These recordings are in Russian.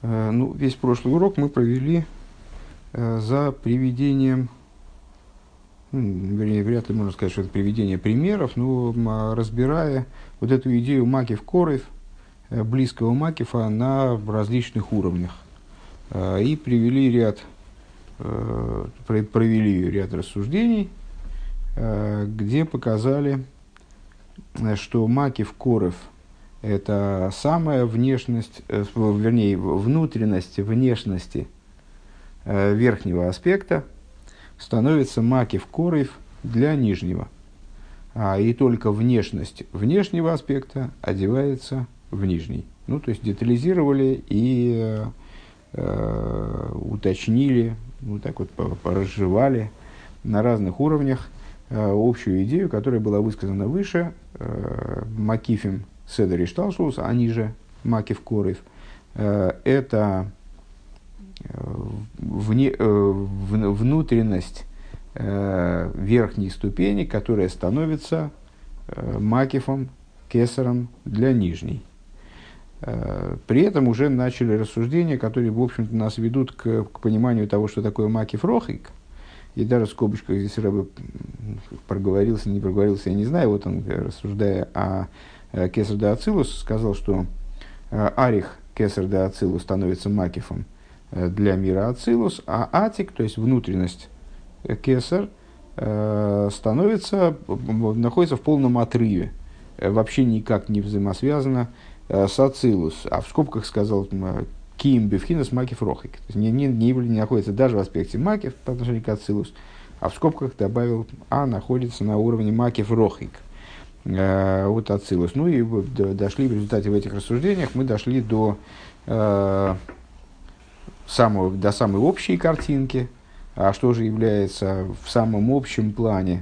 Ну, весь прошлый урок мы провели за приведением, вернее, вряд ли можно сказать, что это приведение примеров, но разбирая вот эту идею макив корев, близкого макифа на различных уровнях. И провели ряд рассуждений, где показали, что макив корев – это самая внешность, вернее, внутренность внешности верхнего аспекта становится макив корев для нижнего. И только внешность внешнего аспекта одевается в нижний. Ну, то есть детализировали и уточнили, ну, так вот поразжевали на разных уровнях общую идею, которая была высказана выше, макифим седер и шталшус, они же макив корев. Это внутренность верхней ступени, которая становится макифом, кесаром для нижней. При этом уже начали рассуждения, которые, в общем-то, нас ведут к пониманию того, что такое макиф рохик. И даже в скобочках здесь Рэбе проговорился, не проговорился, я не знаю. Вот он, рассуждая о кесар де ацилус, сказал, что арих кесар де ацилус становится макифом для мира ацилус, а атик, то есть внутренность кесар, находится в полном отрыве, вообще никак не взаимосвязано с ацилус. А в скобках сказал ким бифхинас макиф рохик. То есть не находится даже в аспекте макиф по отношению к ацилус, а в скобках добавил находится на уровне макиф рохик от ацилус. Ну и дошли в результате в этих рассуждениях мы дошли до самой общей картинки, а что же является в самом общем плане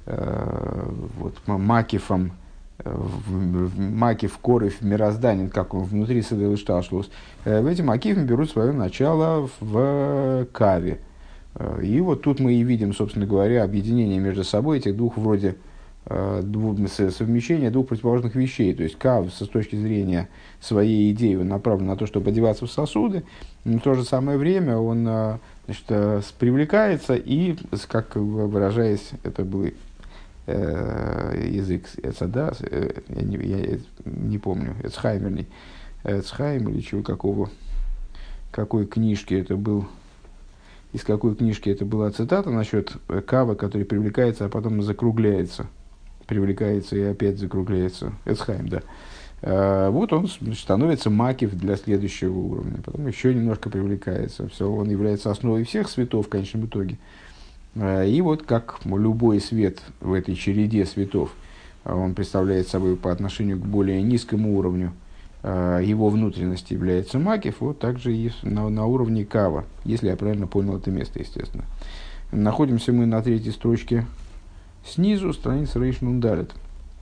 макифом, макиф корев мирозданин, как он внутри седер и шталшлус. В эти макифы берут свое начало в каве. И вот тут мы и видим, собственно говоря, объединение между собой этих двух вроде совмещения двух противоположных вещей. То есть кав с точки зрения своей идеи он направлен на то, чтобы одеваться в сосуды, но в то же самое время он привлекается и, как выражаясь, это был язык Эцада, я не помню, Эцхайм или чего, какой книжки это был, из какой книжки это была цитата насчет кава, который привлекается, а потом закругляется. Привлекается и опять закругляется. Эцхайм, да. Вот он становится макив для следующего уровня. Потом еще немножко привлекается. Все, он является основой всех светов в конечном итоге. И вот как любой свет в этой череде светов, он представляет собой по отношению к более низкому уровню, его внутренности является макив, вот также и на уровне кава, если я правильно понял это место, естественно. Находимся мы на третьей строчке снизу, страница Рейш Нундалет.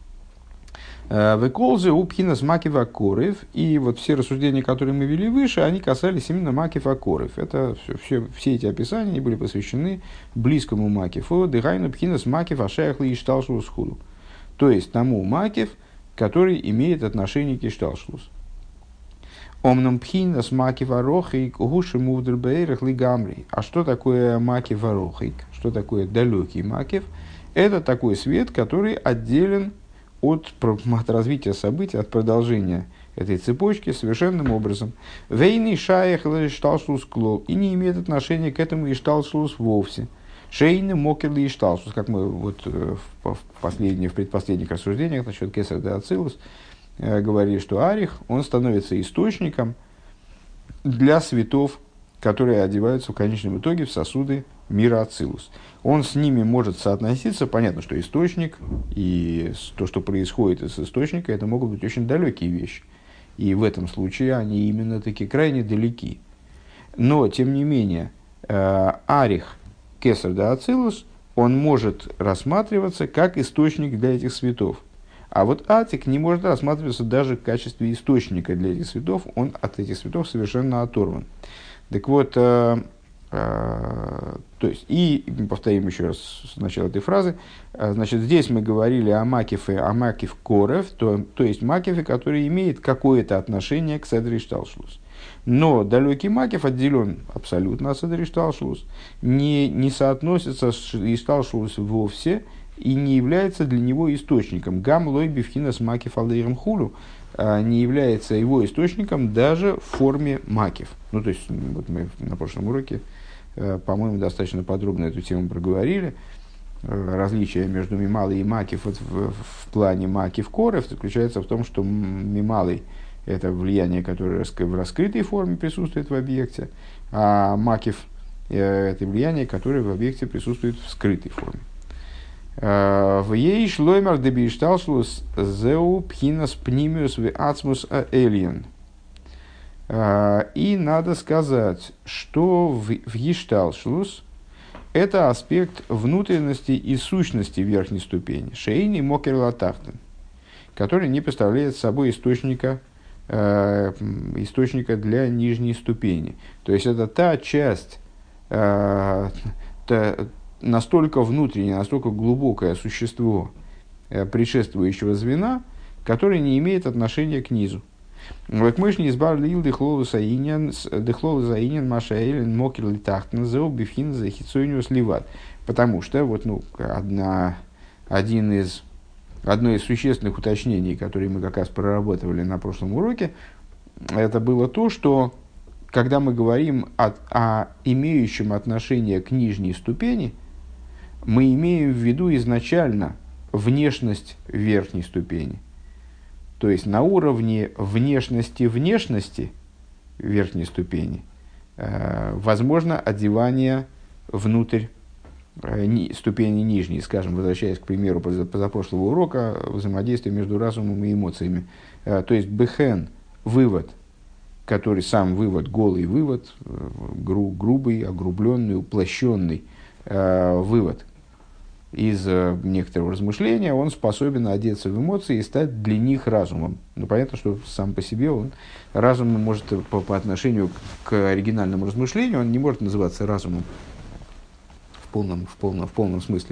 Веколзе упхинас макива корев. И вот все рассуждения, которые мы вели выше, они касались именно макива корев. Это все эти описания они были посвящены близкому макифу. Дыхайну пхинас макив ашаяхли и шталшус худу. То есть тому макив, который имеет отношение к ишталшлус. Омном пхинас макив арохик гуши мувдербейрах лигамри. А что такое макив арохик? Что такое далекий макив? Это такой свет, который отделен от развития событий, от продолжения этой цепочки совершенным образом. Вейни шаях ишталшлус клол. И не имеет отношения к этому ишталшлус вовсе. Шейны мокерли ишталшлус. Как мы вот в предпоследних рассуждениях насчет кесар де ацилус говорили, что арих, он становится источником для светов, которые одеваются в конечном итоге в сосуды мира ацилус. Он с ними может соотноситься. Понятно, что источник и то, что происходит из источника, это могут быть очень далекие вещи. И в этом случае они именно таки крайне далеки. Но, тем не менее, арих кесар де ацилус, он может рассматриваться как источник для этих светов. А вот атик не может рассматриваться даже в качестве источника для этих светов. Он от этих светов совершенно оторван. Так вот, то есть, и повторим еще раз сначала этой фразы. Значит, здесь мы говорили о макифе, о макиф корев, то есть макифе, который имеет какое-то отношение к седер и шталшлус. Но далекий макев отделен абсолютно от седер ишталшус, не соотносится с ишталшус вовсе и не является для него источником. Гам лой бифхинас макев алдейрам хулю не является его источником даже в форме макев. Ну, то есть, вот мы на прошлом уроке, по-моему, достаточно подробно эту тему проговорили. Различие между мималой и макев вот в плане макев корев заключается в том, что мималый – это влияние, которое в раскрытой форме присутствует в объекте, а макев – это влияние, которое в объекте присутствует в скрытой форме. В ей шлоймер дебишталшлус зеу пхинас пнимиус в ацмус аэлиен. И надо сказать, что в ешталшлус это аспект внутренности и сущности верхней ступени, шейни мокер латахтен, который не представляет собой источника для нижней ступени. То есть это та часть, настолько внутреннее, настолько глубокое существо предшествующего звена, которое не имеет отношения к низу. Векмышни избавил дыхлолу заинен маша элен мокер литахтен зеу бифхин за хитсойню сливат. Потому что вот, одно из существенных уточнений, которые мы как раз проработали на прошлом уроке, это было то, что когда мы говорим о имеющем отношение к нижней ступени, мы имеем в виду изначально внешность верхней ступени. То есть на уровне внешности верхней ступени возможно одевание внутрь ступени нижней, скажем, возвращаясь к примеру позапрошлого урока, взаимодействие между разумом и эмоциями. То есть бехен, вывод, который сам вывод, голый вывод, грубый, огрубленный, уплощенный вывод из некоторого размышления, он способен одеться в эмоции и стать для них разумом. Ну, понятно, что сам по себе он разумом может по отношению к оригинальному размышлению, он не может называться разумом в полном смысле.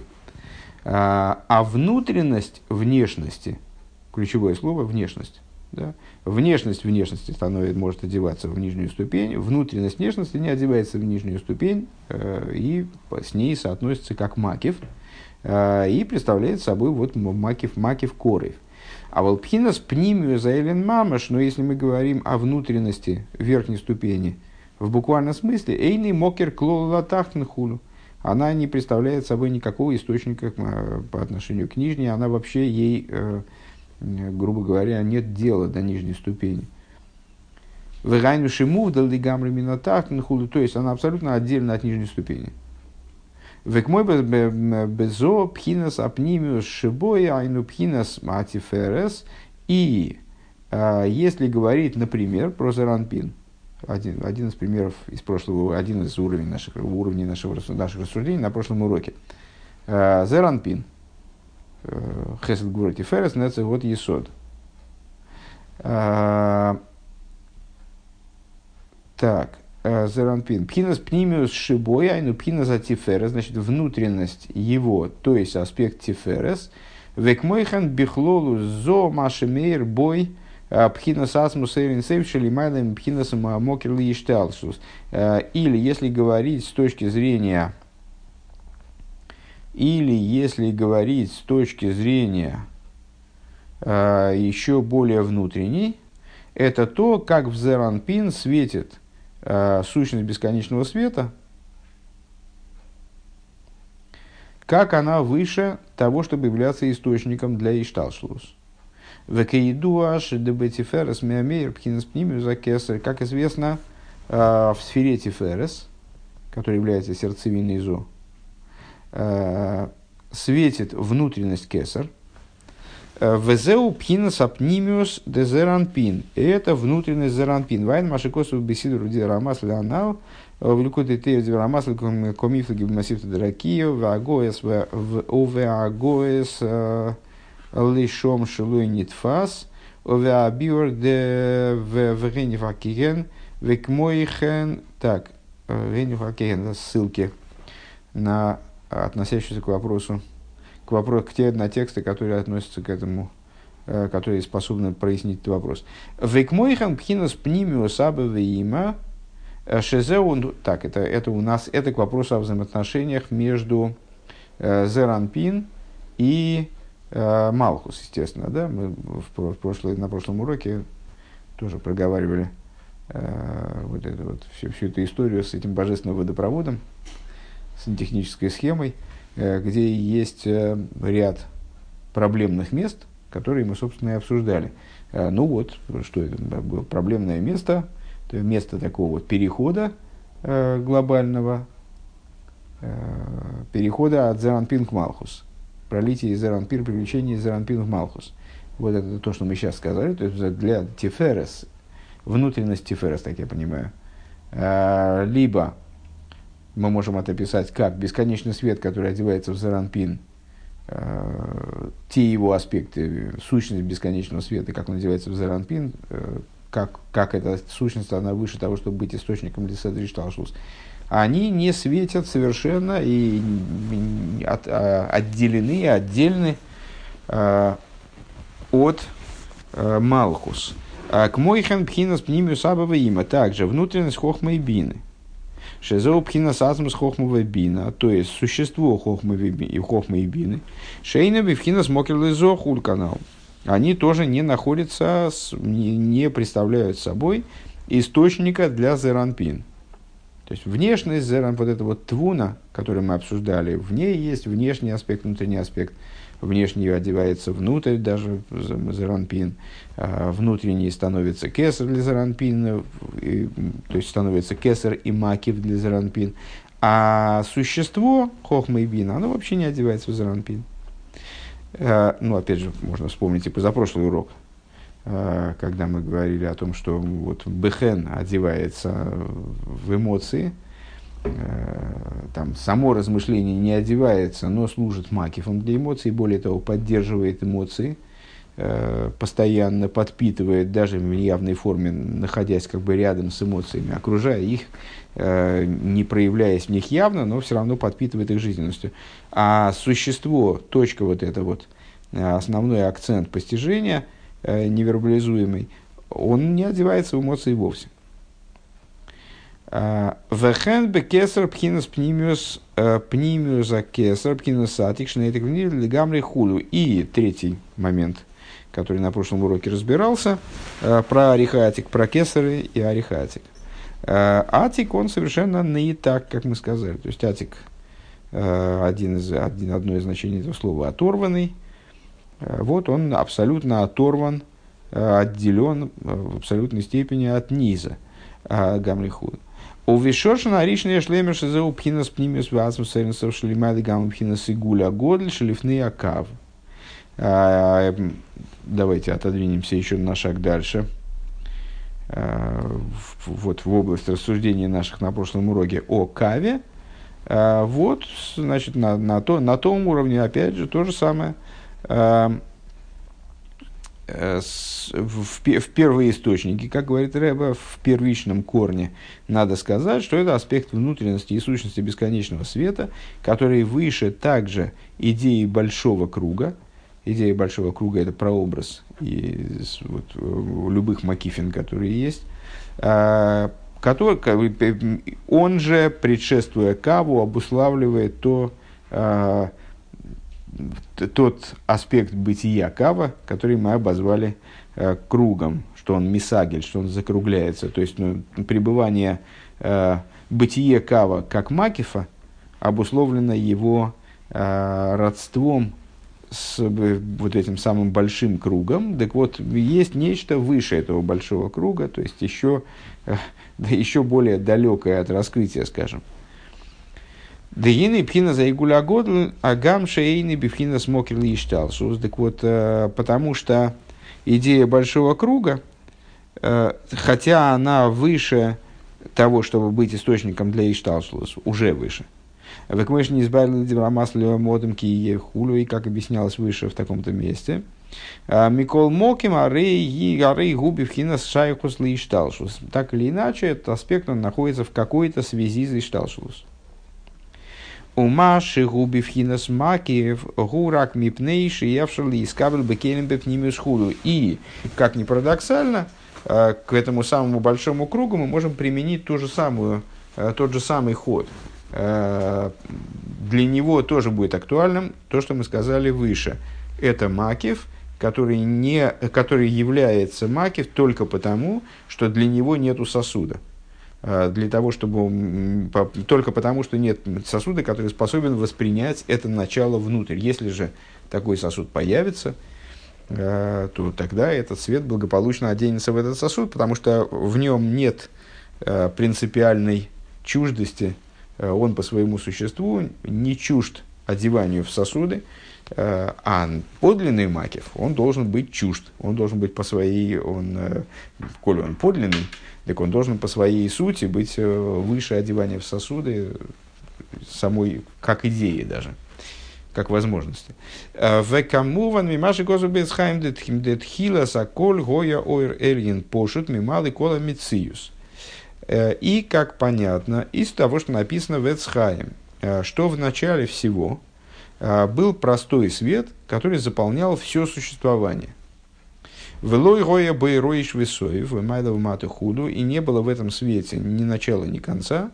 А внутренность внешности, ключевое слово внешность, да? Внешность внешности может одеваться в нижнюю ступень, внутренность внешности не одевается в нижнюю ступень и с ней соотносится как макев и представляет собой вот макев корев. А волпхинас пнимию заэлен мамаш, но если мы говорим о внутренности верхней ступени в буквальном смысле, эйный мокер клола тахтенхулю, она не представляет собой никакого источника по отношению к нижней, она вообще ей, грубо говоря, нет дела до нижней ступени. Вегайну шимув дали гамри минотахтенхулю, то есть она абсолютно отдельно от нижней ступени. Векмой безо пхинас апнимиус шибой айну пхинас матиферес. И если говорить, например, про Зеранпин, один из примеров из прошлого, один из уровней наших рассуждений на прошлом уроке. Зеранпин, хесед гвура тиферес, нецех вот есод. Так. Зеранпин. Пхинас пнимиус шибой, айну пхинас атиферес, значит, внутренность его, то есть аспект тиферес. Векмойхан бихлолу зо машемейр бой пхинас асмус эйрин сейв шелимайлем пхинас мокерли ишталшус. Или, если говорить с точки зрения еще более внутренней, это то, как в Зеранпин светит сущность бесконечного света, как она выше того, чтобы являться источником для Ишталшлус. Как известно, в сфере Тиферес, которая является сердцевиной Зо, светит внутренность Кесар, Везеу пхинас апнимиус де зеранпин. И это внутренность зеранпин. Вайн машикосу беседу дерамас леонал. Влюкоты те дерамас комифлаги массив дракио. Вагоес овеагоес лишом шилуй нитфас. Овеабиор де вегенифакиген. Векмойхен. Так, вегенифакиген. Это ссылки относящиеся к вопросу. На тексты, которые относятся к этому которые способны прояснить этот вопрос. Векмойхан пхинас пнимиус абавеима шезеун. Так, это у нас, это к вопросу о взаимоотношениях между Зеранпин и Малхус, естественно. Да? Мы на прошлом уроке тоже проговаривали всю эту историю с этим божественным водопроводом, с сантехнической схемой, где есть ряд проблемных мест, которые мы, собственно, и обсуждали. Ну вот, что это было проблемное место, это место такого вот перехода глобального, перехода от Зеранпин к Малхус, пролитие из Зеранпин, привлечение из Зеранпин в Малхус. Вот это то, что мы сейчас сказали, то есть для Тиферес, внутренность Тиферес, так я понимаю, либо мы можем это описать как бесконечный свет, который одевается в Зеранпин, те его аспекты, сущность бесконечного света, как он одевается в Зеранпин, как эта сущность, она выше того, чтобы быть источником для Седер Ишталшус, они не светят совершенно и отделены, отдельны от Малхус. К Мойхан Пхинас Пнимиус Абава Има, также внутренность Хохма и Бины. Шезоу Пхинас Азмус Хохма и Бина, то есть существо Хохма и Бины. Шейна Бифхинас Мокерлизо Хульканал. Они тоже не находятся, не представляют собой источника для Зеранпин. То есть внешность Зеран, вот эта вот твуна, которую мы обсуждали, в ней есть внешний аспект, внутренний аспект. Внешний одевается внутрь даже Зеранпин, внутренний становится кесар для Зеранпин, то есть становится кесар и макив для Зеранпин. А существо Хохма и Бина, оно вообще не одевается в Зеранпин. Ну, опять же, можно вспомнить и позапрошлый урок, когда мы говорили о том, что вот Бехен одевается в эмоции, там само размышление не одевается, но служит макифом для эмоций, более того, поддерживает эмоции, постоянно подпитывает, даже в неявной форме, находясь как бы рядом с эмоциями, окружая их, не проявляясь в них явно, но все равно подпитывает их жизненностью. А существо, точка вот эта вот, основной акцент постижения, невербализуемый, он не одевается в эмоции вовсе. Вехен бекесар пхинас пнимиус пнимиуса кесар пхинас атик шнейтик лигамри хулю. И третий момент, который на прошлом уроке разбирался, про арихатик, про кесары и арихатик. Атик, он совершенно не так, как мы сказали. То есть атик, одно из значений этого слова, оторванный. Вот он абсолютно оторван, отделен в абсолютной степени от низа гамри хулю. У Вишошина Аришная Шлемеша за Пхинас Пнимиус Вазм Сэрнсов Шлемады Гам Пхинас Игуля Годль Шлифны Акав. Давайте отодвинемся еще на шаг дальше. Вот в область рассуждений наших на прошлом уроке о Каве. Вот, значит, на том уровне, опять же, то же самое. В первоисточнике, как говорит Рэбе, в первичном корне, надо сказать, что это аспект внутренности и сущности бесконечного света, который выше также идеи большого круга. Идея большого круга – это прообраз любых макифин, которые есть. Он же, предшествуя Каву, обуславливает тот аспект бытия Кава, который мы обозвали кругом, что он мисагель, что он закругляется. То есть пребывание бытие Кава как макифа обусловлено его родством с вот этим самым большим кругом. Так вот, есть нечто выше этого большого круга, то есть еще более далекое от раскрытия, скажем. Дегины пхина за игуля годл, агам шейны бифхина смокер лишталшус. Так вот, потому что идея большого круга, хотя она выше того, чтобы быть источником для ишталшус, уже выше. Как мы же не избавили диврамаслива модом кие хулю, и как объяснялось выше в таком-то месте. Микол моким арей губи вхина шайхус лишталшус. Так или иначе, этот аспект он находится в какой-то связи с ишталшус. Ума шигуби вхинас макиев гурак мипнейши явшали искабель бекелем бепнимиус худу. И, как ни парадоксально, к этому самому большому кругу мы можем применить тот же самый ход. Для него тоже будет актуальным то, что мы сказали выше. Это макив, который является макив только потому, что для него нету сосуда. Для того, чтобы, только потому, что нет сосуда, который способен воспринять это начало внутрь. Если же такой сосуд появится, то тогда этот свет благополучно оденется в этот сосуд, потому что в нем нет принципиальной чуждости, он по своему существу не чужд одеванию в сосуды, а подлинный макев, он должен быть чужд, он должен быть по своей, коли он подлинный, так он должен по своей сути быть выше одевания в сосуды самой, как идеи даже, как возможности. Векамуван мимаши козу бецхайм детхила саколь гоя ойр эльин пошут мималы кола мициюс. И, как понятно, из того, что написано в Эцхаим, что в начале всего был простой свет, который заполнял все существование. Велой роя бойроиш весоев, вымайлов маты худу, и не было в этом свете ни начала, ни конца,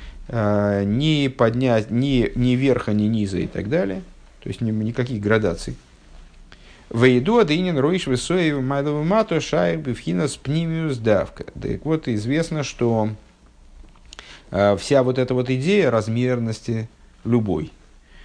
ни верха, ни низа и так далее, то есть никаких градаций. Вейду адынин роиш весоев, вымайлов маты шайр бифхинас пнимиус давка. Так вот, известно, что вся вот эта вот идея размерности любой,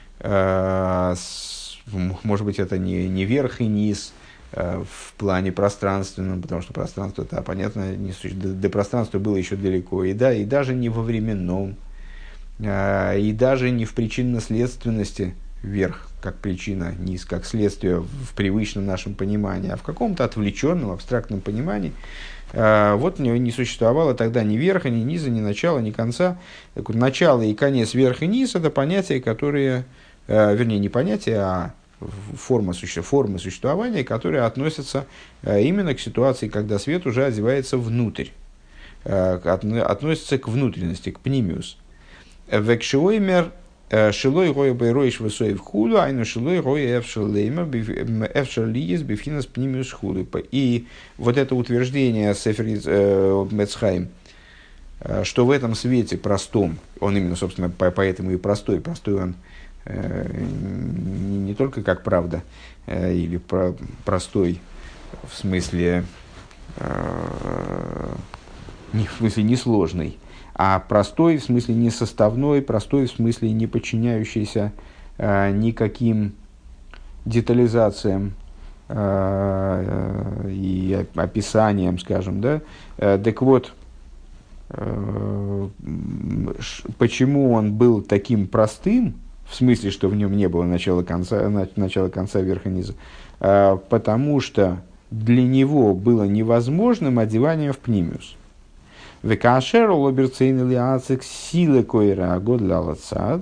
может быть, это не верх и низ, в плане пространственном, потому что пространство, это, понятно, до пространства было еще далеко, и даже не во временном, и даже не в причинно-следственности верх как причина, низ как следствие в привычном нашем понимании, а в каком-то отвлеченном, абстрактном понимании. Вот не существовало тогда ни верха, ни низа, ни начала, ни конца. Так вот, начало и конец, верх и низ – это понятия, которые, вернее, не понятия, а формы существования, которые относятся именно к ситуации, когда свет уже одевается внутрь, относятся к внутренности, к пнимиус. Векшиоймер шилой роя байроиш высоев худу, айну шилой роя эвшерлиес бифхинас пнимиус худу. И вот это утверждение Сефер Мецхайм, что в этом свете простом, он именно, собственно, поэтому и простой он не только как правда, или простой в смысле несложный, а простой в смысле несоставной, простой в смысле не подчиняющийся никаким детализациям и описаниям, скажем, да. Так вот, почему он был таким простым, в смысле, что в нем не было начала-конца, верха, низа, потому что для него было невозможным одевание в пнимиус. Векашер лоберцейн лиацек силы койра годлалацад.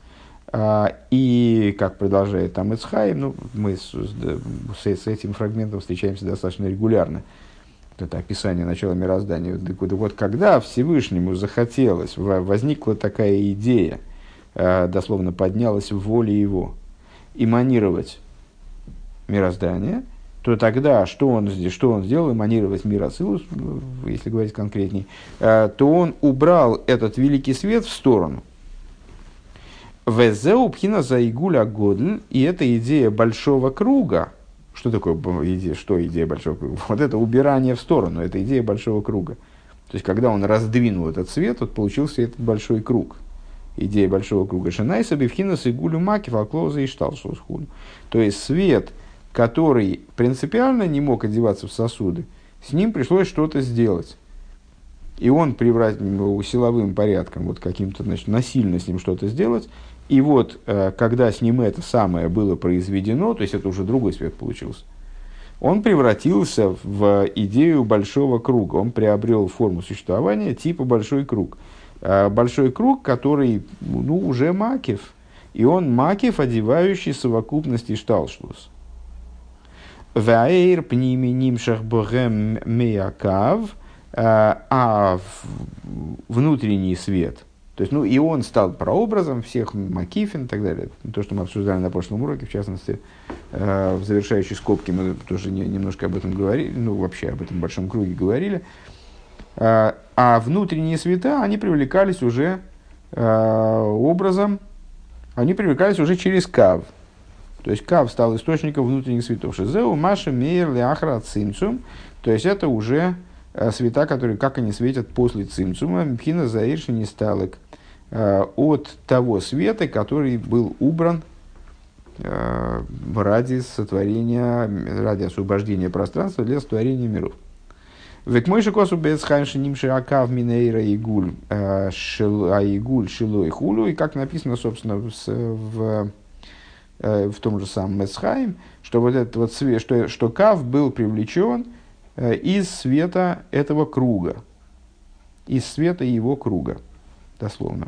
И, как продолжает там Эцхайм, мы с этим фрагментом встречаемся достаточно регулярно. Это описание начала мироздания. Так вот, когда Всевышнему захотелось, возникла такая идея, дословно поднялась в воле его, эманировать мироздание, то тогда что он сделал, эманировать мир Ацилус, если говорить конкретней, то он убрал этот великий свет в сторону. Везеу пхина заигуля годль, и эта идея большого круга. Что такое идея большого круга? Вот это убирание в сторону, это идея большого круга. То есть, когда он раздвинул этот свет, вот получился этот большой круг. Идея большого круга. Шанайса бифхина сигулю маки фалклоза и шталшусхун. То есть, свет, который принципиально не мог одеваться в сосуды, с ним пришлось что-то сделать. И он превратил силовым порядком, вот каким-то, насильно с ним что-то сделать. И вот, когда с ним это самое было произведено, то есть это уже другой свет получился, он превратился в идею большого круга. Он приобрел форму существования типа большой круг. Большой круг, который уже макев. И он макев, одевающий совокупность ишталшлус. Ваэйр пними нимшах богем меякав, а внутренний свет, то То есть, ну, и он стал прообразом всех макифин и так далее. То, что мы обсуждали на прошлом уроке, в частности, в завершающей скобке мы тоже немножко об этом говорили, ну, вообще об этом большом круге говорили. А внутренние света, они привлекались уже образом, они привлекались уже через кав. То есть кав стал источником внутренних светов. Шизеу, Маша, Мейер, Леахра, Цимцум. То есть это уже света, которые, как они светят после Цимцума, Мпхина Заирши не сталек. От того света, который был убран ради сотворения, ради освобождения пространства для сотворения миров. Век мой шикосу бецхайнши нимши акав минейра игуль аигуль шилой хулю. И как написано, собственно, в том же самом Мецхайм, что вот этот вот свет, что кав был привлечен из света этого круга, из света его круга, дословно.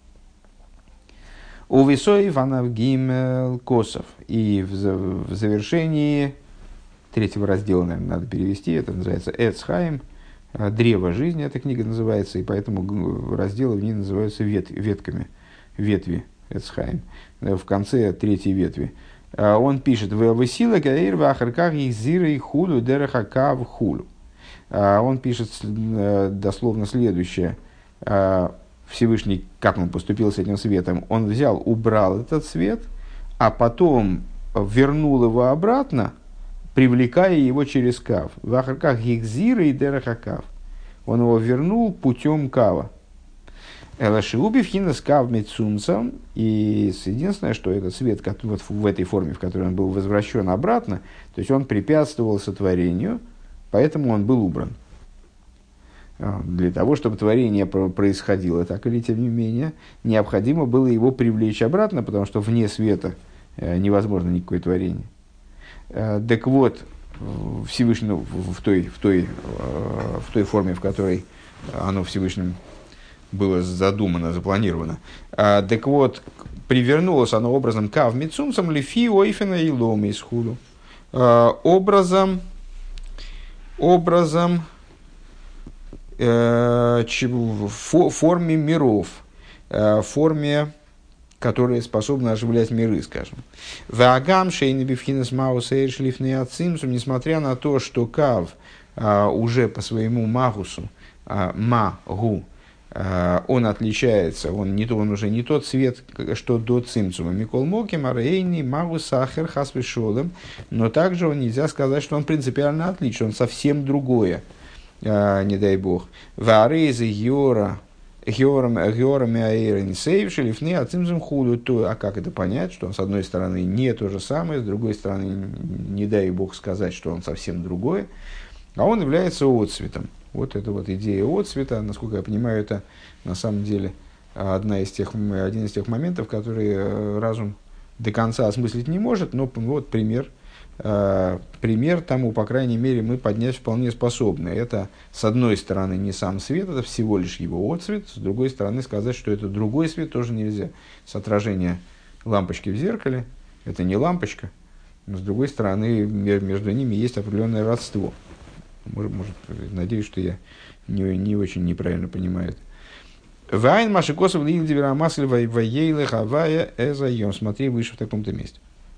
У Висой Ванав Гимел Косов. И в завершении третьего раздела, наверное, надо перевести, это называется Эцхайм, древо жизни, эта книга называется, и поэтому разделы в ней называются ветками, ветви Эцхайм, в конце третьей ветви. Он пишет: «Весила гаир вахарках их зира и худу дерахакав хулю». Он пишет дословно следующее. Всевышний, как он поступил с этим светом? Он взял, убрал этот свет, а потом вернул его обратно, привлекая его через кав. Вахарках их зира и дерахакав. Он его вернул путем кава. Элашиуби вхинас кав мецунцам. И единственное, что этот свет вот в этой форме, в которой он был возвращен обратно, то есть он препятствовал сотворению, поэтому он был убран. Для того, чтобы творение происходило так или тем не менее, необходимо было его привлечь обратно, потому что вне света невозможно никакое творение. Так вот, Всевышний, в той форме, в которой оно Всевышним было задумано, запланировано. Так вот, привернулось оно образом кав мицумцам лифи ойфена и ломи из худу. Образом в форме миров, в форме, которая способна оживлять миры, скажем. Ваагам шейны бифхинес маус эйршлифны ацимсум, несмотря на то, что кав уже по своему магусу, магу, он отличается, он уже не тот цвет, что до цимцума. Микол моки, марейни, магу, сахар, хасвишолем. Но также нельзя сказать, что он принципиально отличен, он совсем другое, не дай бог. Варейзы йора, георами аэрин сейвши, лифны, а цимцум худу. А как это понять, что он с одной стороны не то же самое, с другой стороны, не дай бог сказать, что он совсем другое, а он является отцветом. Вот эта вот идея отцвета, насколько я понимаю, это на самом деле один из тех моментов, которые разум до конца осмыслить не может, но вот пример тому, по крайней мере, мы поднять вполне способны. Это, с одной стороны, не сам свет, это всего лишь его отцвет, с другой стороны, сказать, что это другой свет, тоже нельзя. С отражения лампочки в зеркале, это не лампочка, но, с другой стороны, между ними есть определенное родство. Может, надеюсь, что я не очень неправильно понимаю это. Вайн машикосов линдивера масль воейлы хавая эзайом. Смотри выше в таком-то месте.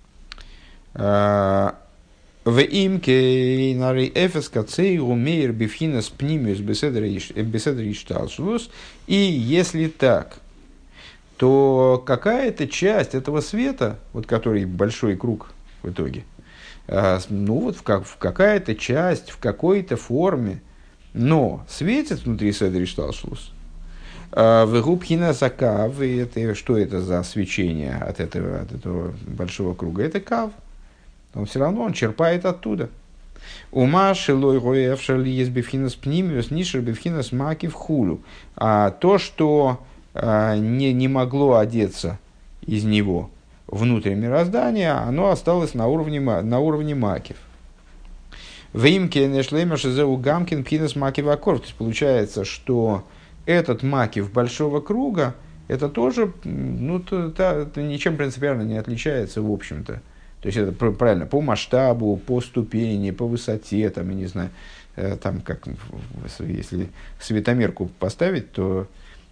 В имке нари эфес кацей умеер бифхинас пнимиус беседри шталшус. И если так, то какая-то часть этого света, вот который большой круг в итоге, ну вот в какая-то часть, в какой-то форме, но светит внутри седри шталшус. В губхина закав, и это, что это за свечение от этого большого круга? Это кав. Он все равно черпает оттуда. Ума шилой гоевшали есть бифхинас пнимиус, нишер бифхинас маки в хулю. А то, что не могло одеться из него внутрь мироздания, оно осталось на уровне макив. В имке нешлемер шизеу гамкин пхинас макив аккорд. То есть получается, что этот макив большого круга, это тоже это ничем принципиально не отличается, в общем-то. То есть это правильно по масштабу, по ступени, по высоте, там, я не знаю, там как, если светомерку поставить, то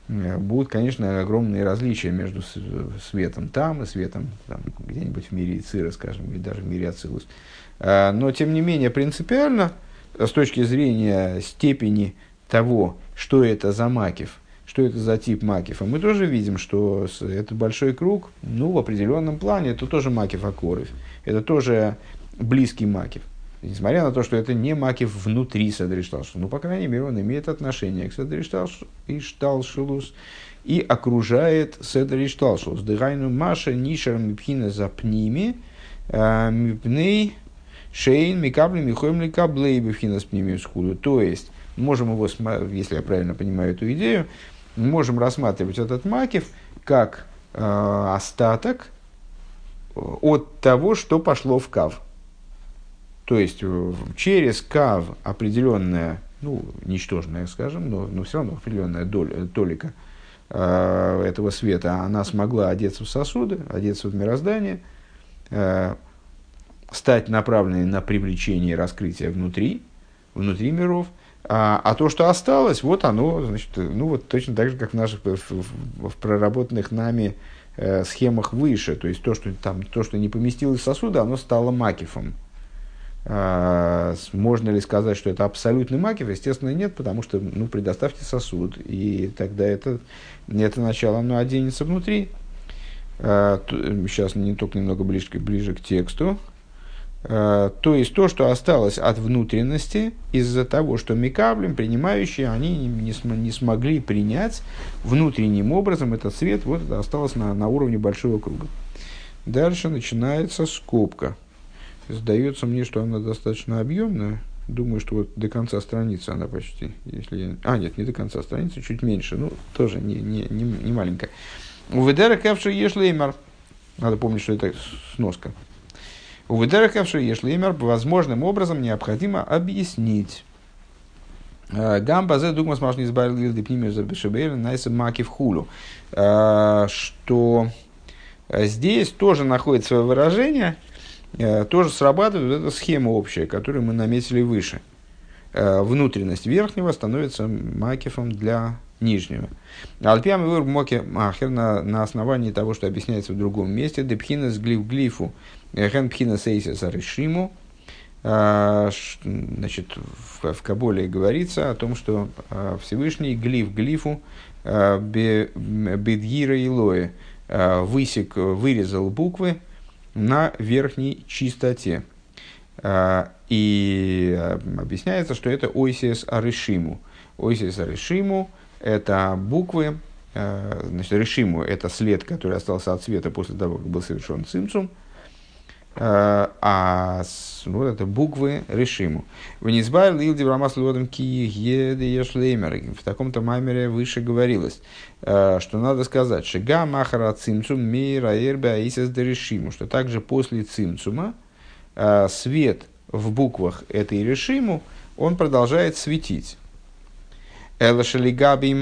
будут, конечно, огромные различия между светом там и светом там, где-нибудь в мире Ицира, скажем, или даже в мире Ацилус. Но, тем не менее, принципиально, с точки зрения степени того, что это за макиф, что это за тип макифа, мы тоже видим, что этот большой круг, ну, в определенном плане, это тоже макиф акоров, это тоже близкий макиф. Несмотря на то, что это не макиф внутри Седришталшус, ну, по крайней мере, он имеет отношение к Седришталшус и окружает Седришталшус. Дыгайну Маша Нишер Мипхина за пними Мипней Шейн Микабли Михоем Ликаблей Бифхина с пними схуду. То есть, можем его, если я правильно понимаю эту идею, можем рассматривать этот макиф как остаток от того, что пошло в кав. То есть, через кав определенная, ну, ничтожная, скажем, но все равно определенная толика этого света, она смогла одеться в сосуды, одеться в мироздание, стать направленной на привлечение и раскрытие внутри миров. А то, что осталось, вот оно, значит, ну, вот точно так же, как в наших в проработанных нами схемах выше. То есть, то, что не поместилось в сосуды, оно стало макифом. Можно ли сказать, что это абсолютный макиф? Естественно, нет, потому что, ну, предоставьте сосуд, и тогда это начало, оно оденется внутри. Сейчас не только немного ближе к тексту. То есть, то, что осталось от внутренности, из-за того, что микаблем, принимающие, они не смогли принять внутренним образом этот свет, вот это осталось на уровне большого круга. Дальше начинается скобка. Сдается мне, что она достаточно объемная. Думаю, что вот до конца страницы она почти. Нет, не до конца страницы, чуть меньше. Ну, тоже не маленькая. У Ведера Кевши Ешлеймер. Надо помнить, что это сноска. У Ведера Кевши Ешлеймер возможным образом необходимо объяснить. Гамбазе дугмас машни избавил депнимер за бешебель найса маки в хулу. Что здесь тоже находит свое выражение. Тоже срабатывает эта схема общая, которую мы наметили выше. Внутренность верхнего становится макифом для нижнего. Альпиам выр моки махер на основании того, что объясняется в другом месте. Депхинес глифу ген пхинес эйсис арешиму. Значит, в Каболе говорится о том, что Всевышний глифу бедгира илое вырезал буквы на верхней чистоте. И объясняется, что это ойсис арешиму. Ойсис арешиму – это буквы, значит, решиму – это след, который остался от света после того, как был совершен цимцум. Вот это буквы решиму. В таком-то маймере выше говорилось, что надо сказать, шига махара цимцум мейра эрбе аисес решиму, что также после цимцума свет в буквах этой решиму, он продолжает светить. Элашалигаби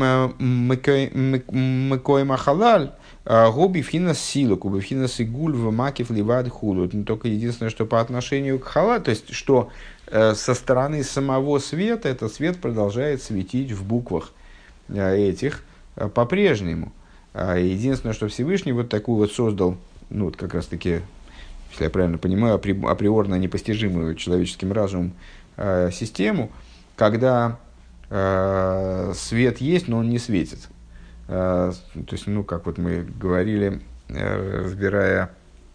мекой махалаль губи финас сила, губи финас игуль в макив ливад худу. Только единственное, что по отношению к халал, то есть, что со стороны самого света этот свет продолжает светить в буквах этих по-прежнему. Единственное, что Всевышний вот такую вот создал, ну вот как раз таки, если я правильно понимаю, априорно непостижимую человеческим разумом систему, когда свет есть, но он не светит. То есть, ну, как вот мы говорили, разбирая,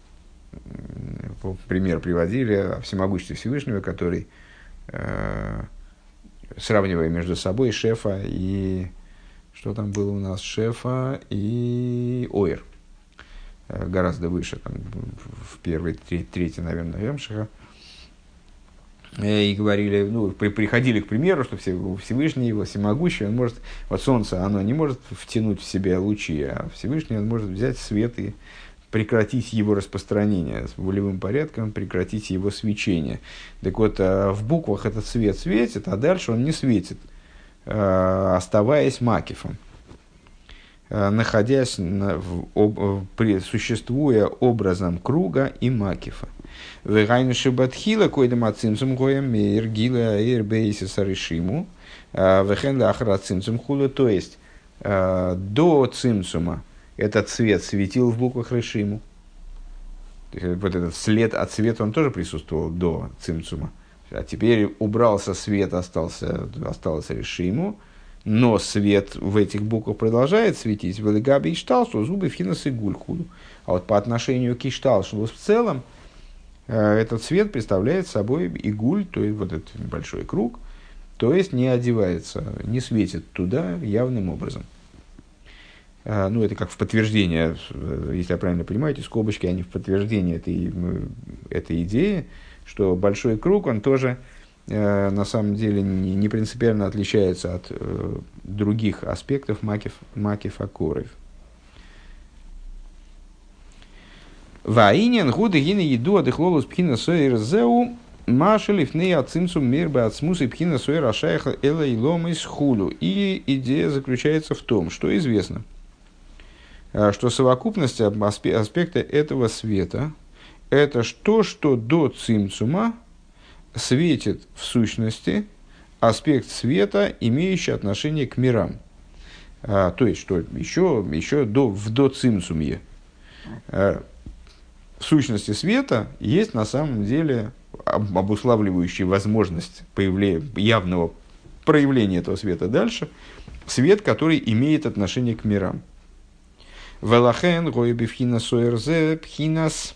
пример приводили о всемогуществе Всевышнего, который, сравнивая между собой Шефа и... Что там было у нас? Шефа и Оир. Гораздо выше, там, в первой, третьей, наверное, Ремшиха. И говорили, ну, приходили к примеру, что Всевышний, его всемогущий, он может, вот солнце, оно не может втянуть в себя лучи, а Всевышний, он может взять свет и прекратить его распространение, с волевым порядком прекратить его свечение. Так вот, в буквах этот свет светит, а дальше он не светит, оставаясь макифом, находясь, существуя образом круга и макифа. Вегайну шибатхила койдем ацимцум гоем мейр гила эйр бейсис аришиму вехен лахар ацимцум хула. То есть, До цимсума этот цвет светил в буквах решиму. Вот этот след от света, он тоже присутствовал до цимсума. А теперь убрался свет, осталось решиму, но свет в этих буквах продолжает светить. В элегаби ишталшу зубы финас и гульхуду. А вот по отношению к ишталшу в целом, этот свет представляет собой игуль, то есть вот этот большой круг, то есть не одевается, не светит туда явным образом. Ну, это как в подтверждение, если я правильно понимаю, эти скобочки, они в подтверждение этой идеи, что большой круг, он тоже на самом деле не принципиально отличается от других аспектов макев акоров. Ваинен гуды гины еду адыхлолус пхина соир зеу машелив не ацимцум мирбе ацмус и пхина соир ашайха эла и лом из худу. И идея заключается в том, что известно, что совокупность аспекта этого света – это то, что до цимцума светит в сущности аспект света, имеющий отношение к мирам. То есть, что еще до цимцумье. В сущности света есть на самом деле обуславливающий возможность явного проявления этого света дальше, свет, который имеет отношение к мирам. Велахен гойби пхина соерзе пхинас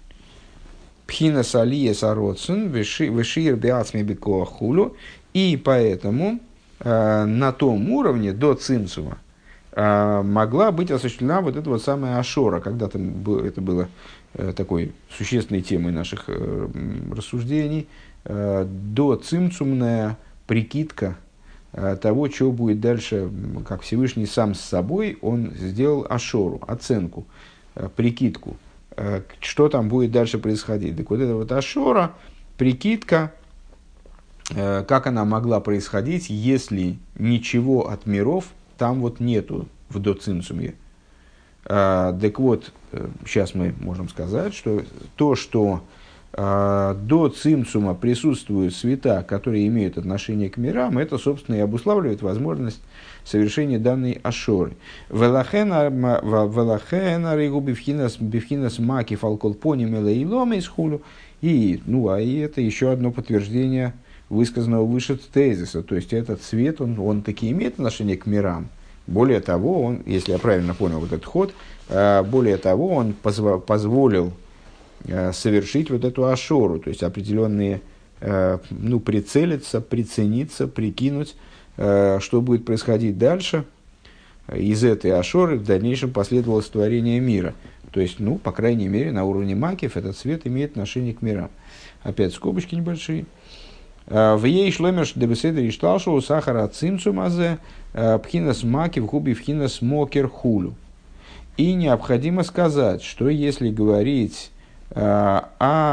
алиес ароцин вешир беацми бекоахулю. И поэтому на том уровне до цимцума могла быть осуществлена вот эта вот самая ашора. Когда-то это было такой существенной темой наших рассуждений. До цимцумная прикидка того, что будет дальше, как Всевышний сам с собой, он сделал ашору, оценку, прикидку, что там будет дальше происходить. Так вот эта вот ашора, прикидка, как она могла происходить, если ничего от миров там вот нету в доцимцуме. Так вот, сейчас мы можем сказать, что то, что до цимцума присутствуют света, которые имеют отношение к мирам, это, собственно, и обуславливает возможность совершения данной ашоры. Велахена регу бифхинас маки фалколпони мелаиломе из хулю. И это еще одно подтверждение высказанного выше тезиса. То есть этот свет, он таки имеет отношение к мирам. Более того, если я правильно понял вот этот ход, более того, он позволил совершить вот эту ашору, то есть определенные, прицелиться, прицениться, прикинуть, что будет происходить дальше. Из этой ашоры в дальнейшем последовало сотворение мира. То есть, по крайней мере, на уровне макев этот свет имеет отношение к мирам. Опять скобочки небольшие. В ей шлемеш дебеседер ишталшу сахара цимцумазе пхинас макив губи пхинас мокер хулю. И необходимо сказать, что если говорить что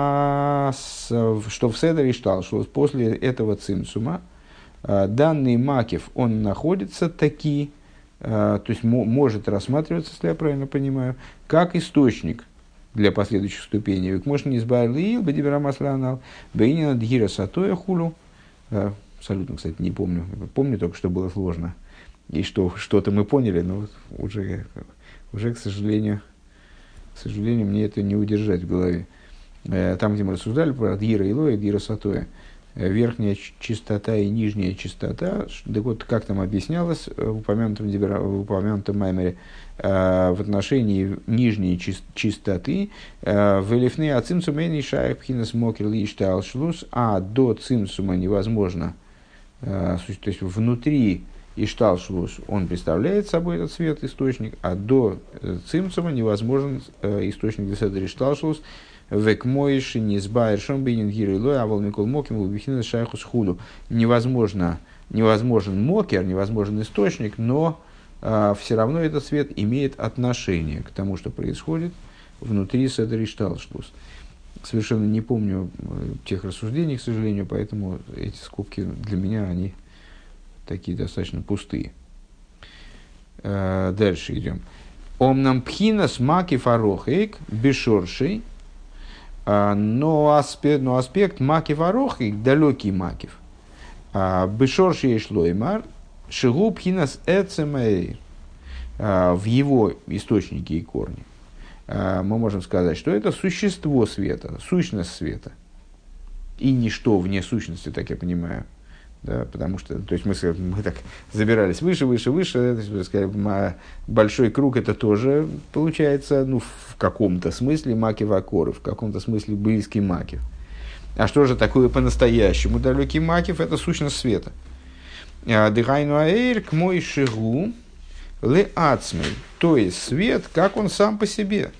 в седере ишталшу после этого цимцума данный макив, он находится таки, то есть может рассматриваться, если я правильно понимаю, как источник для последующих ступеней. Ведь можно не избавить бедиберамасланал, бейнина дгира сатоя хулу. Абсолютно, кстати, не помню. Помню только, что было сложно. И что-то мы поняли, но уже, к сожалению, мне это не удержать в голове. Там, где мы рассуждали про дгира илоя и дгира сатоя, верхняя чистота и нижняя чистота, так вот, как там объяснялось в упомянутом маймере, в отношении нижней чистоты, велифны от цимцума не шаях пхинас мокер лиштал шлус, а до цимцума невозможно, то есть внутри иштал шлус он представляет собой этот свет, источник, а до цимцума невозможен источник для седер иштал шлус. Век моиши не сбайр шомбинин гирилой, а волмикол моким убихнина шайхус худу. Невозможен мокер, невозможен источник, но все равно этот свет имеет отношение к тому, что происходит внутри седер иштал шлус. Совершенно не помню тех рассуждений, к сожалению, поэтому эти скобки для меня, они такие достаточно пустые. Дальше идем. Омнам пхинас маки фарохейк бешоршей. Но аспект макив арохейк, далекий макив. Бешоршей шлоймар шигу пхинас эцемэйр. в его источнике и корне, мы можем сказать, что это существо света, сущность света. И ничто вне сущности, так я понимаю. Да, потому что, то есть мы так забирались выше, большой круг это тоже получается, в каком-то смысле макев акоров, в каком-то смысле близкий макев. А что же такое по-настоящему далекий макев? Это сущность света. Дыхайну аэйр к мой шигу ле ацмей, то есть свет, как он сам по себе.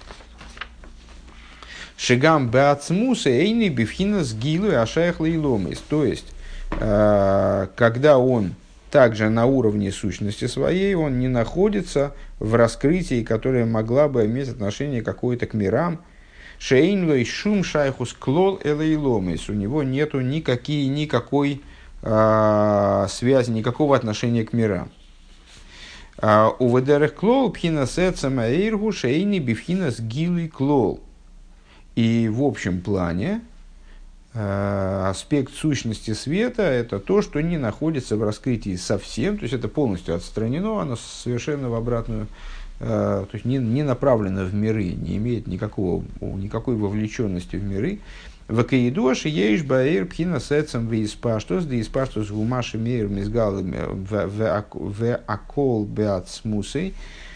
Шигам беацмуса эйни бифхина сгилу ашаях лейломис, то есть когда он также на уровне сущности своей, он не находится в раскрытии, которое могла бы иметь отношение какое-то к мирам. Шейнлой шум шайхус клол элейломис. У него нету никакой связи, никакого отношения к мирам. У ведерах клол пхина сецама эйргу шейни бифхина сгилы клол. И в общем плане аспект сущности света – это то, что не находится в раскрытии совсем, то есть это полностью отстранено, оно совершенно в обратную, то есть не направлено в миры, не имеет никакой вовлеченности в миры. Вакаидоши ейш баэр пхина сецам веиспаштос, деиспаштос гумаши мейр мизгал в акол беацмусей.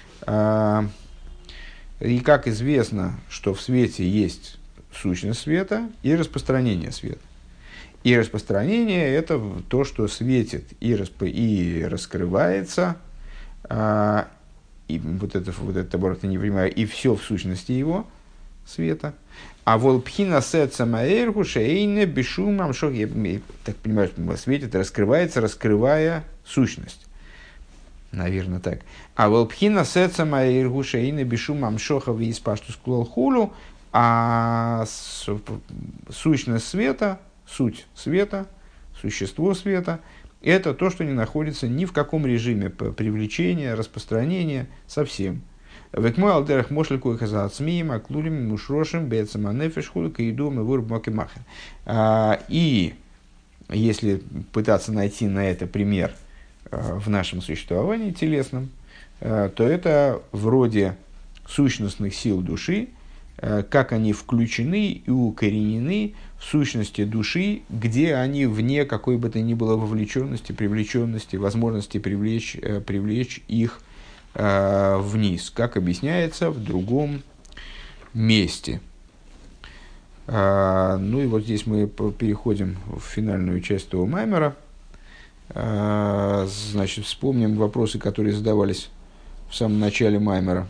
И как известно, что в свете есть сущность света и распространение света. И распространение – это то, что светит и раскрывается, и вот это оборот я не понимаю, и все в сущности его света. А волпхина сетса маэргу шейне бешумам шох, я так понимаю, что светит, раскрывается, раскрывая сущность. Наверное, так. А волпхина сетса маэргу шейне бешумам шоха вииспаштус клол хулу, а сущность света, суть света, существо света, это то, что не находится ни в каком режиме привлечения, распространения совсем. Векмой алдерах мошлику и хазаацмием, аклулим, мушрошим, бецаманефешхулу, каидум и вурбмокимахер. И если пытаться найти на это пример в нашем существовании телесном, то это вроде сущностных сил души, как они включены и укоренены в сущности души, где они вне какой бы то ни было вовлеченности, привлеченности, возможности привлечь их вниз, как объясняется в другом месте. Ну и вот здесь мы переходим в финальную часть того маймера. Значит, вспомним вопросы, которые задавались в самом начале маймера.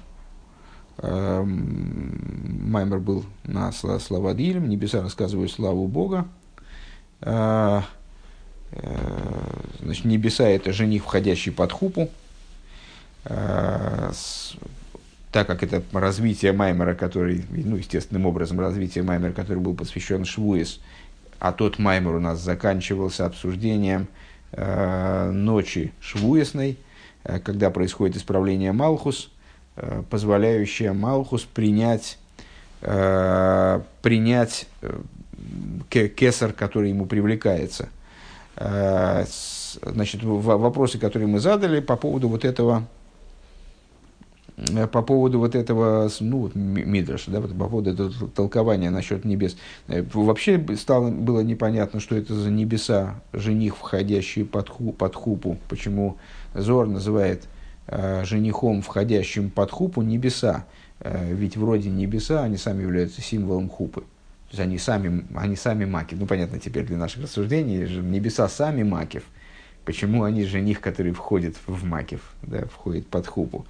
Маймер был на слава Дилем, небеса рассказывают славу Бога. Значит, небеса – это жених, входящий под хупу. Так как это развитие маймера, который, естественным образом, развитие маймера, который был посвящен Швуис, а тот маймер у нас заканчивался обсуждением ночи Швуисной, когда происходит исправление Малхус, позволяющая Малхус принять кесар, который ему привлекается. Значит, вопросы, которые мы задали по поводу вот этого мидраша, да, по поводу этого толкования насчет небес. Вообще было непонятно, что это за небеса, жених, входящий под хупу. Почему Зоар называет женихом, входящим под хупу, небеса. Ведь вроде небеса, они сами являются символом хупы. То есть они сами макив. Понятно теперь для наших рассуждений, небеса сами макив. Почему они жених, который входит в макив, да, входит под хупу.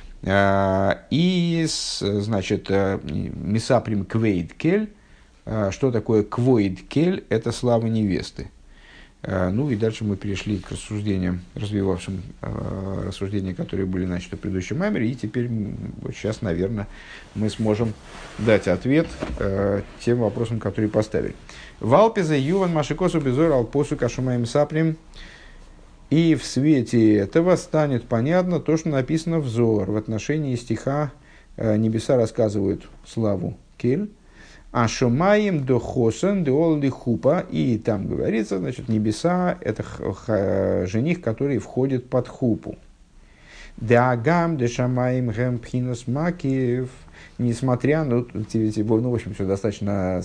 И, значит, мисаприм квейд кель. Что такое квоид кель? Это слава невесты. Ну и дальше мы перешли к рассуждениям, развивавшим рассуждения, которые были начаты в предыдущем маймере. И теперь, вот сейчас, наверное, мы сможем дать ответ тем вопросам, которые поставили. Валпиза юван машикосу безор алпосу кашумаем саприм. И в свете этого станет понятно то, что написано в Зоар в отношении стиха «Небеса рассказывают славу кель». А шумаем до хосан, до олды хупа. И там говорится, значит, небеса – это жених, который входит под хупу. Деагам дешамаим гэм пхинас макив. Несмотря, ну, в общем, все достаточно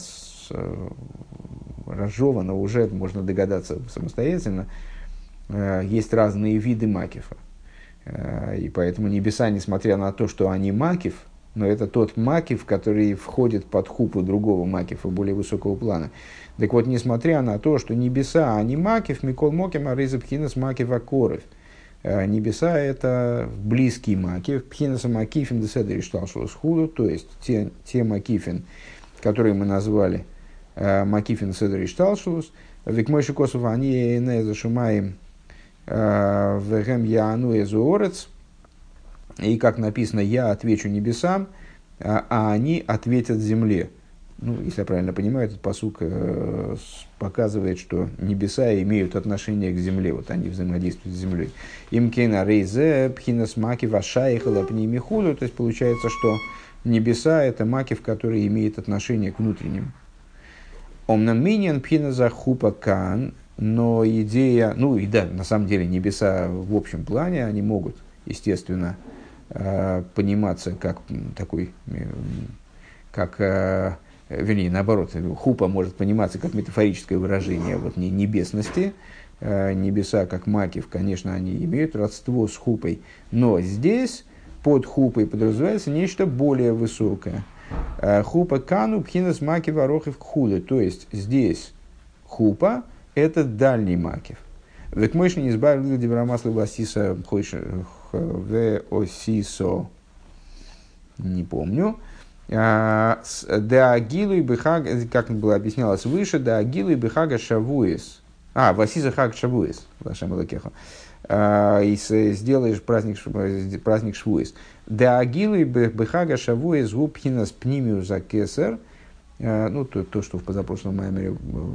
разжевано, уже можно догадаться самостоятельно. Есть разные виды макифа. И поэтому небеса, несмотря на то, что они макиф, но это тот макиф, который входит под хупу другого макифа, более высокого плана. Так вот, несмотря на то, что небеса, они макиф, микол моким, арейза пхинас макиф акорев. Небеса – это близкий макиф, пхинаса макифин деседри шталшулус худу, то есть те макифин, которые мы назвали макифин седри шталшулус, векмойши косов они не зашумаем вегем яну эзуорец, и как написано, я отвечу небесам, а они ответят земле. Ну, если я правильно понимаю, этот пасук показывает, что небеса имеют отношение к земле, вот они взаимодействуют с землей. Имкена рейзе пхинас маки вашаихала пнимихуду, то есть получается, что небеса это макив, который имеет отношение к внутренним. Омнаминьян пхиназа хупа кан, но идея, ну и да, на самом деле небеса в общем плане, они могут, естественно, пониматься как такой, вернее, наоборот, хупа может пониматься как метафорическое выражение вот, небесности. Небеса, как макив, конечно, они имеют родство с хупой, но здесь под хупой подразумевается нечто более высокое. Хупа кану пхинас макив арохив хулы, то есть здесь хупа – это дальний макив. Век мойши не избавил дебрамасла васиса в осисо, не помню. Деагилу и бехага, как было объяснялось выше, деагилу и бехага шавуэс. Васиса хаг шавуэс, ваша малакеха. Сделаешь праздник швуэс. Деагилу и бехага шавуэс губхинас пнимиу за кесар. Ну, то, что в позапрошлом маймере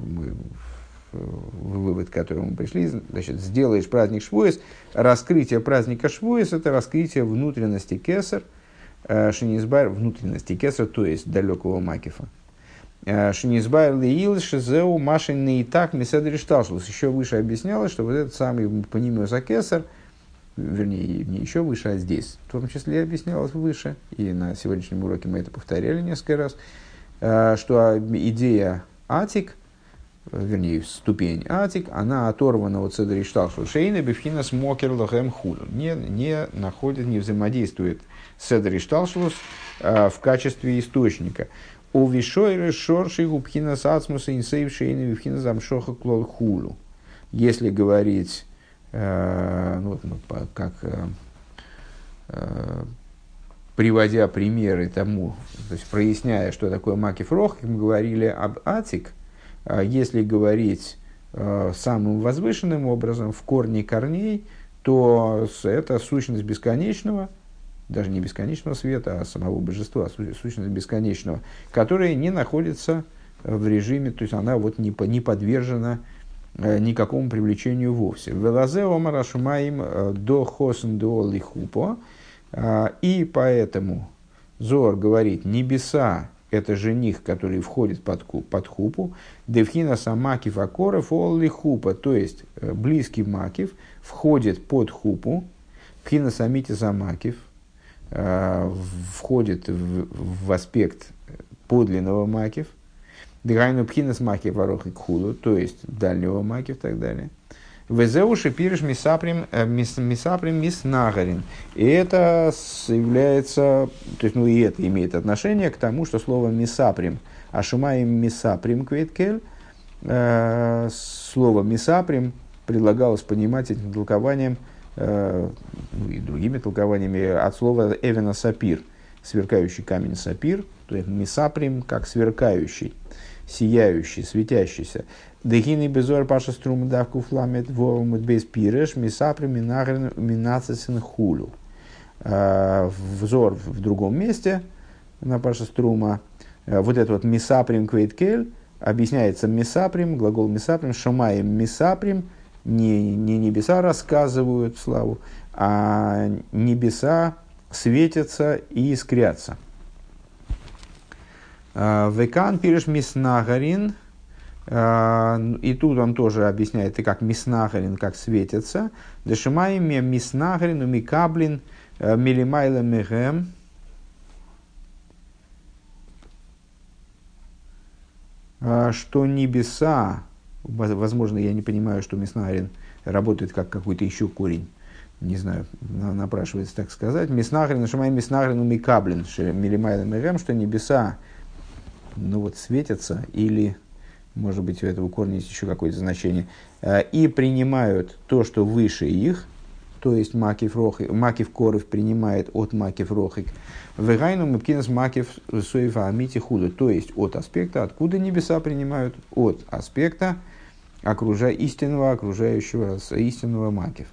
вывод, к которому мы пришли, значит, сделаешь праздник Швуэс, раскрытие праздника Швуэс – это раскрытие внутренности Кесар, Шинизбайр, внутренности Кесар, то есть далекого Макифа. Шинизбайр леил шизеу машин не и так миседри шталшус. Еще выше объяснялось, что вот этот самый понимиус Кесар, вернее, не еще выше, а здесь, в том числе объяснялось выше, и на сегодняшнем уроке мы это повторяли несколько раз, что идея Атик, вернее, ступень Атик, она оторвана от Седри Шталшус Шейна Бифхинас Мокер Лохем Худу. Не находит, не взаимодействует с Седри Шталшус в качестве источника. У Вишойры Шорши Губхинас Ацмуса Инсейв Шейна Бифхинас Амшоха Клол Хулу. Если говорить, приводя примеры тому, то есть проясняя, что такое Макиф Рох, мы говорили об Атик. Если говорить самым возвышенным образом, в корне корней, то это сущность бесконечного, даже не бесконечного света, а самого божества, сущность бесконечного, которая не находится в режиме, то есть она вот не подвержена никакому привлечению вовсе. Велазе омара шумаим до хосн до лихупо, и поэтому Зоар говорит, небеса – это жених, который входит под хупу. Девхина самакив акоров олли хупа, то есть близкий макив входит под хупу. Пхина самити самакив входит в аспект подлинного макив. Дыгайну пхина смакив арох и кхулу, то есть дальнего макив и так далее. Везеуши пириш мисаприм миснагарин. И это является, то есть, и это имеет отношение к тому, что слово мисаприм, ашумаем мисаприм кветкель, слово мисаприм предлагалось понимать этим толкованием, и другими толкованиями, от слова эвена сапир, сверкающий камень сапир, то есть мисаприм как сверкающий, сияющий, светящийся. Дехини безор паша струм давку фламет вовмут без пиреш мисапри минацесен хулю. Взор в другом месте на паша струма. Вот это вот мисаприм квейткель объясняется мисаприм, глагол мисаприм, шамаем мисаприм, не небеса рассказывают славу, а небеса светятся и искрятся. Векан пиреш миснагарин. И тут он тоже объясняет, и как миснахарин, как светится. Дешимайме миснахарин умикаблин милимайла мегем. Что небеса, возможно, я не понимаю, что миснахарин работает как какой-то еще корень. Не знаю, напрашивается так сказать. Миснахарин, нашимайме миснахарин умикаблин милимайла мегем, что небеса, ну вот, светятся или... Может быть, у этого корня есть еще какое-то значение. И принимают то, что выше их, то есть макив коров принимает от макив рохик. Вегайну мепкинес макив соева амити худу. То есть от аспекта, откуда небеса принимают, от аспекта истинного окружающего, истинного макив.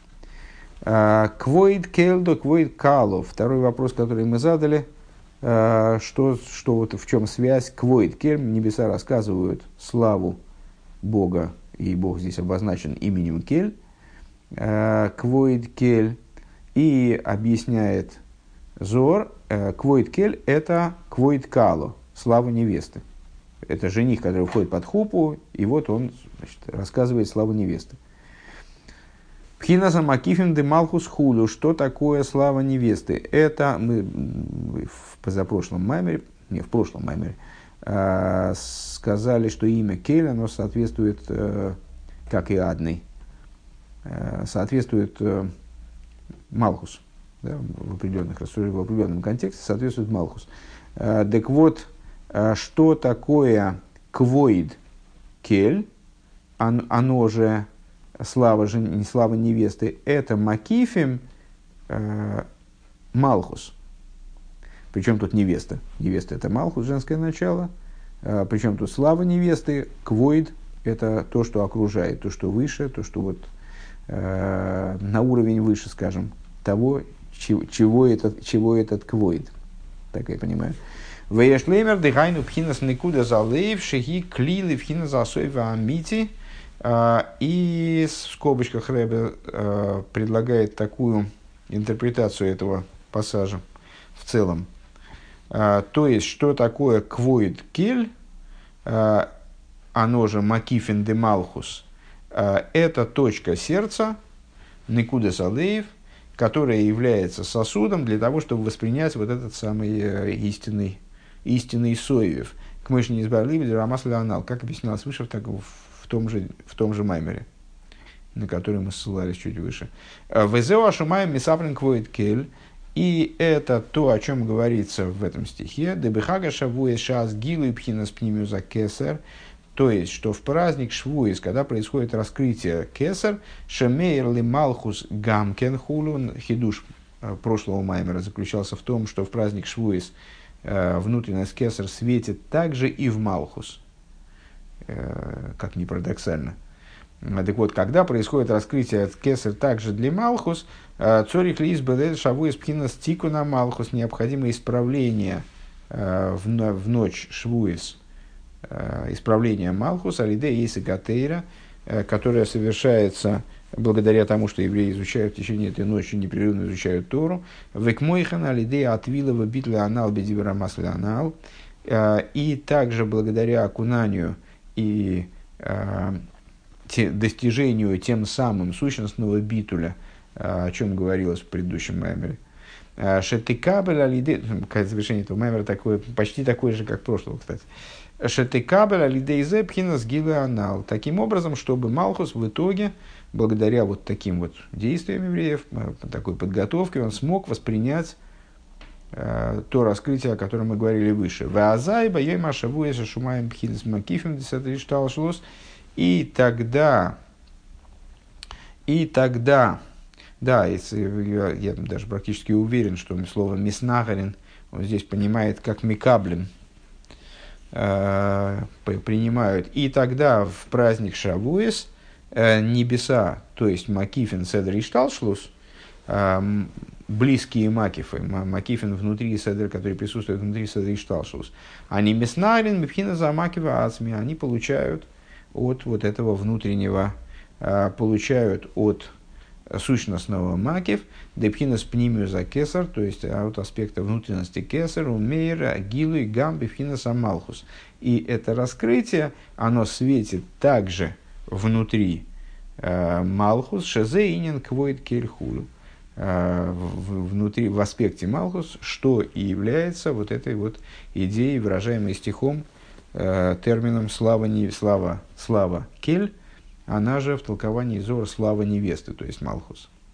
Квоид келдо, квоид кало. Второй вопрос, который мы задали. Что вот в чем связь? Квоид кель, небеса рассказывают славу Бога, и Бог здесь обозначен именем Кель. Квоид кель, и объясняет Зор, квоид кель это квоид кало, слава невесты. Это жених, который входит под хупу, и вот он, значит, рассказывает славу невесты. Пхинаса макифим де малхус худу. Что такое слава невесты? Это мы в прошлом маймере сказали, что имя Кель, оно соответствует, как и Адный, соответствует Малхус. Да, в определенном контексте соответствует Малхус. Так вот, что такое квоид Кель? Оно же слава невесты, это макифим Малхус. Причем тут невеста? Невеста это Малхус, женское начало. Причем тут слава невесты, квоид это то, что окружает, то, что выше, то, что вот на уровень выше, скажем, того, чего этот квоид. Так я понимаю. Веешлеймер дыхайну пхинас никуда залейв шеги клили пхинас асойва амити. И в скобочках Ребе предлагает такую интерпретацию этого пассажа в целом. То есть, что такое квоид кель, оно же макифин де малхус, это точка сердца, никуда салеев, которая является сосудом для того, чтобы воспринять вот этот самый истинный соевев. К мышне избавили рамас леонал, как объяснялось выше в том же маймере, на который мы ссылались чуть выше. Везеу ашумаем мисаприн квоид кель. И это то, о чем говорится в этом стихе. Дебехага шавуэс шас гилу и пхинас пнимюза кесар. То есть, что в праздник Швуис, когда происходит раскрытие кесар, шемейр ли малхус гамкен хулу. Хидуш прошлого маймера заключался в том, что в праздник Швуис внутренность кесар светит также и в малхус. Как ни парадоксально. Так вот, когда происходит раскрытие кесар также для малхус, цорих лиз бедет шавуис пхинас тикуна малхус, необходимо исправление в ночь швуис, исправление малхус, алиде исы гатейра, которое совершается благодаря тому, что евреи изучают в течение этой ночи, непрерывно изучают Тору. Векмойхан алиде атвилова битля анал бедивера масли анал, и также благодаря окунанию и достижению тем самым сущностного битуля, о чем говорилось в предыдущем маймере. Шетикабель алиде, завершение этого маймера такое, почти такое же, как прошлого, кстати. Шетикабель алиде изе пхинас гилы анал. Таким образом, чтобы Малхус в итоге, благодаря вот таким вот действиям евреев, такой подготовке, он смог воспринять то раскрытие, о котором мы говорили выше. Ваазайба ейма шавуэша шумаем пхинас макифим десятришталшлус. И тогда, да, я даже практически уверен, что слово «миснагарин» он здесь понимает как «микаблин», принимают. И тогда в праздник Шавуэс небеса, то есть Макифин, Седер и Шталшлус, близкие Макифы, Макифин внутри Седер, который присутствует внутри Седер и Шталшлус, они «миснагарин», «мипхина за Макива Ацми», они получают от вот этого внутреннего, получают от сущностного макев, депхинас пнимиуса кесар, то есть от аспекта внутренности кесар, умейра, агилу и гам бифхинас амалхус. И это раскрытие, оно светит также внутри малхус, шезе инин квоид кельхулю, внутри, в аспекте малхус, что и является вот этой вот идеей, выражаемой стихом, термином слава кель, она же в толковании Зор слава невесты, то есть малхус.